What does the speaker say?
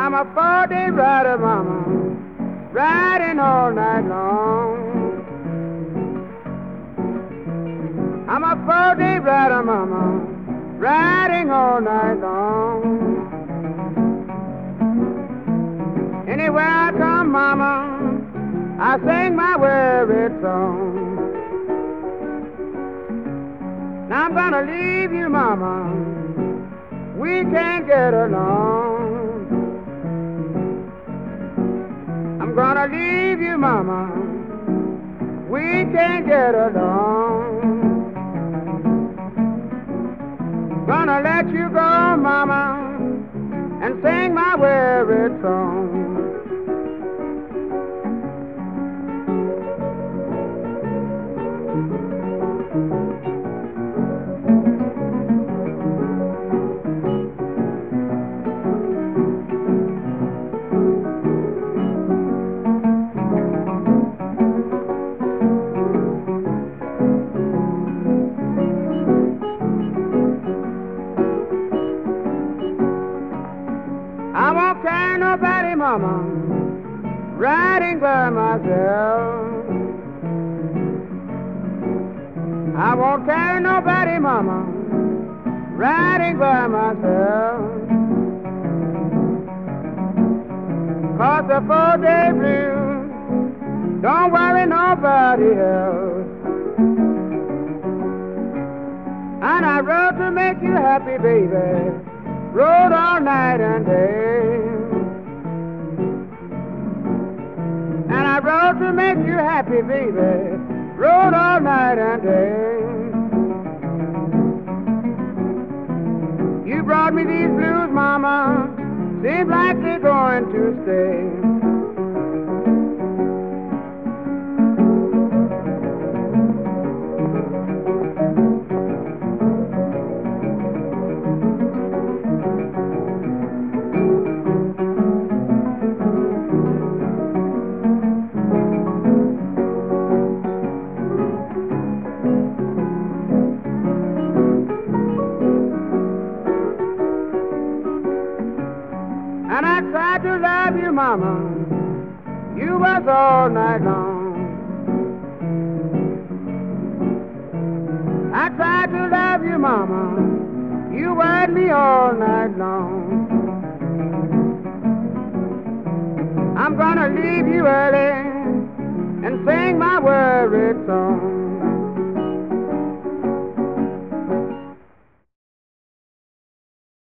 I'm a 4-day rider, mama, riding all night long. I'm a 4-day rider, mama, riding all night long. Anywhere I come, mama, I sing my weary song. Now I'm gonna leave you, mama, we can't get along. I'm gonna leave you, mama, we can't get along. Gonna let you go, mama, and sing my weary song. I won't carry nobody, mama, riding by myself. I won't carry nobody, mama, riding by myself. 'Cause the 4-day blues don't worry nobody else. And I rode to make you happy, baby, rode all night and day. And I rode to make you happy, baby, rode all night and day. You brought me these blues, mama, seems like they're going to stay. And I tried to love you, mama, you was all night long. I tried to love you, mama, you worried me all night long. I'm gonna leave you early and sing my worried song.